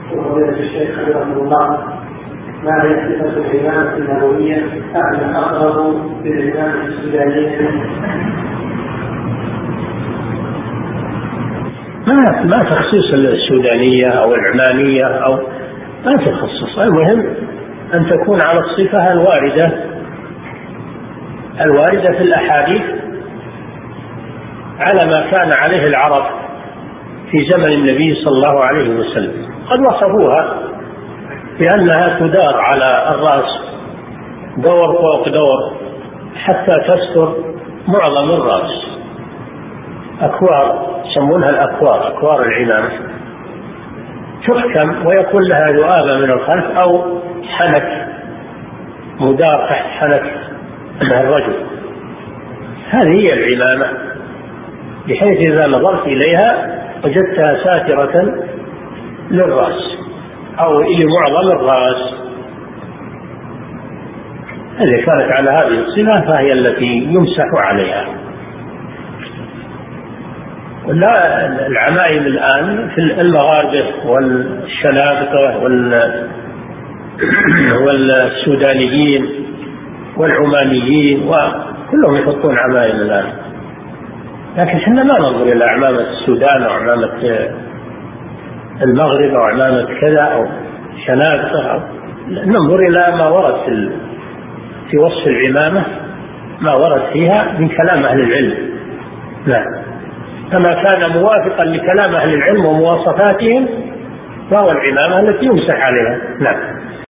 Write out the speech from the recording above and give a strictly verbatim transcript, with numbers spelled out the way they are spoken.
وفضيلة الشيخ حفظه الله، ما هي صفة العمامة النبوية؟ أعلم أقرب بالعمامة السودانية. ما ما تخصيص السودانية أو العمانية أو ما تخصص، المهم أن تكون على الصفة الواردة الواردة في الأحاديث على ما كان عليه العرب في زمن النبي صلى الله عليه وسلم. قد وصفوها بأنها تدار على الرأس دور فوق دور حتى تستر معظم الرأس، أكوار يسمونها الأكوار، أكوار العمامة، تحكم ويكون لها ذؤابة من الخلف أو حنك مدار تحت حنك الرجل. هذه هي العمامة، بحيث إذا نظرت إليها وجدتها ساترة للرأس أو لمعظم الرأس. إذا كانت على هذه الصفة فهي التي يمسح عليها. ولا العمائم الآن في المغاربة والشنابقة والسودانيين والعمانيين وكلهم يحطون عمائم الآن، لكن احنا ما ننظر إلى عمامة السودان أو عمامة المغرب أو عمامة كذا أو شنابقة أو ننظر إلى ما ورد في في وصف العمامة، ما ورد فيها من كلام أهل العلم. لا، كما كان موافقا لكلام أهل العلم ومواصفاتهم فهو العمامة التي يمسح عليها. نعم.